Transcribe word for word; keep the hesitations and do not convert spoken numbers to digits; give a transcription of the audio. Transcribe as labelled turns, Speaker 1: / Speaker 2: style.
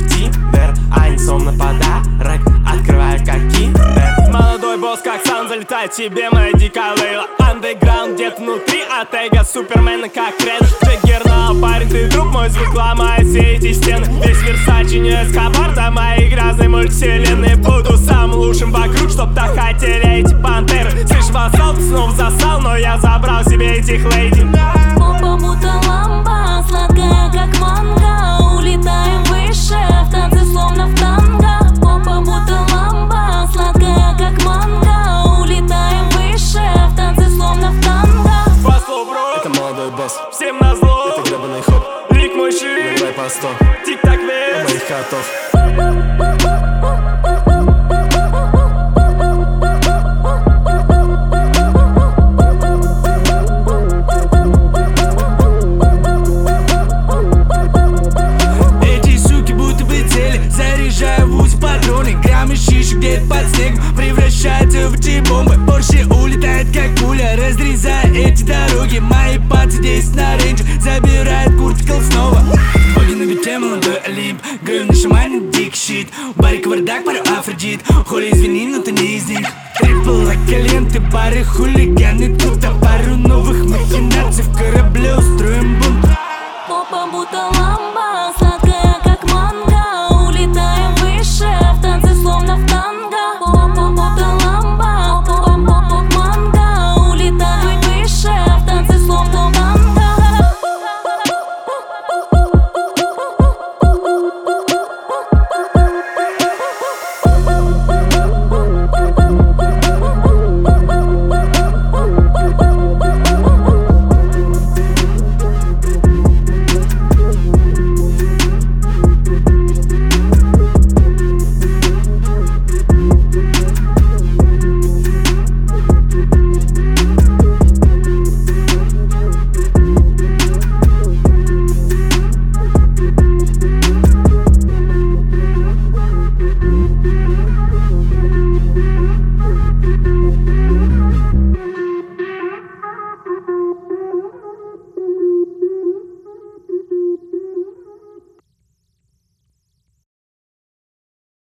Speaker 1: Тиндер, они словно подарок открывают как киндер. Молодой босс как сам залетает тебе моя дикая лейла. Андеграунд где-то внутри, а тега супермена как Кред. Джаггер, но парень ты друг мой, звук ломает все эти стены. Весь Версачи не Эскобар, до моей грязной мультивселенной. Буду самым лучшим вокруг, чтоб так хотели эти пантеры. Слышь, вассал, ты снова засал, но я забрал себе этих лейди.
Speaker 2: Попа будто лампа, сладкая как манго. Улетаем выше, в танце словно в танго. Попа будто лампа, сладкая как манго. Улетаем выше, в танце словно в танго.
Speaker 1: Послу, бро,
Speaker 3: Это молодой босс,
Speaker 1: всем назло.
Speaker 3: это гребаный хоп.
Speaker 1: Лик мой шире,
Speaker 3: Давай по сто,
Speaker 1: тик-так
Speaker 3: у
Speaker 1: вес.
Speaker 3: моих котов.
Speaker 4: Эти суки будто бы цели, заряжаю в УЗИ патроны. Граммы шишек где-то под снегом превращаются в G-бомбы. Порше улетает как пуля, разрезая эти дороги. Мои пацы десять на рейнже, забирает куртикл снова. Боги на бите, молодой Олимп, говорю на шамане, дик щит. Барри кавардак, парю Афродит, холи извини, но ты не из них. Трипл ленты, пары хулиганы. Тут а пару новых махинаций в корабле устроим бунт.
Speaker 2: Попа будто лампа.